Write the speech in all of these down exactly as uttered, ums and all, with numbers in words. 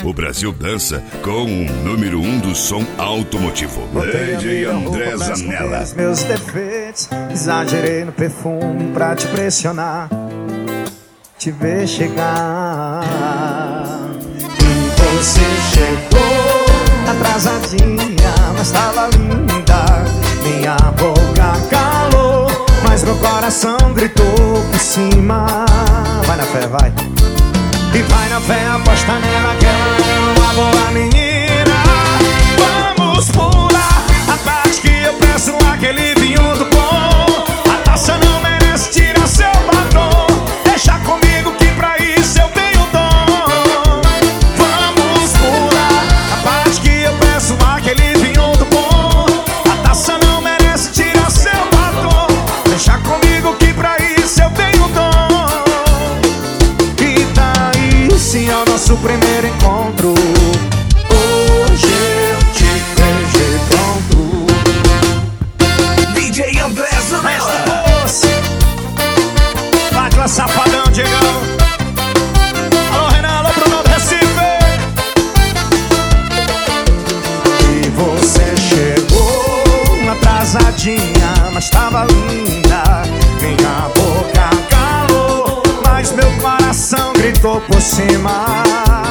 O Brasil dança com o número um do som automotivo. D J André Zanella. Meus defeitos, exagerei no perfume pra te pressionar, te ver chegar. E você chegou atrasadinha, mas tava linda. Minha boca calou, mas meu coração gritou por cima. Vai na fé, vai. E vai na fé, aposta nela que ela é uma boa menina. Vamos pular a parte que eu peço aquele vinho do bom. A taça não merece tirar seu batom. Deixa comigo que pra isso eu tenho dom. Vamos pular a parte que eu peço aquele vinho do bom. A taça não merece tirar seu batom. Deixa comigo que pra isso eu tenho dom. Esse é o nosso primeiro encontro. Hoje eu te vejo pronto. D J André Zanella. Vai lá, safadão, Diegão. Alô, Renan, alô, Bruno do Recife. E você chegou atrasadinha, mas tava linda. Minha boca calou, mas meu coração gritou por cima.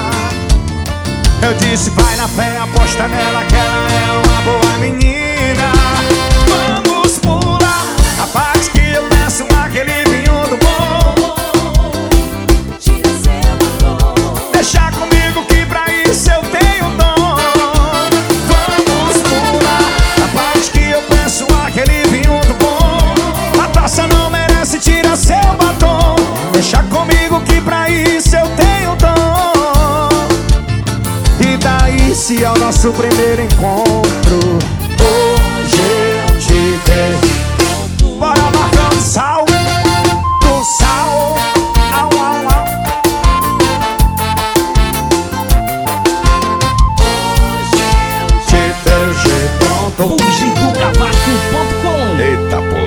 Eu disse vai na fé, aposta nela que ela é uma boa menina. Vamos pular a parte que eu peço aquele vinho do bom. Deixa comigo que pra isso eu tenho dom. Vamos pular a parte que eu peço aquele vinho do bom. A taça não merece tirar seu batom. Deixa comigo que pra isso eu tenho dom. E daí se é o nosso primeiro encontro. Hoje eu te vejo. Bora, Marcão do Sal, do Sal. Au, au, au. Hoje eu te vejo pronto. Fugido Cavaco ponto com. Eita, pô.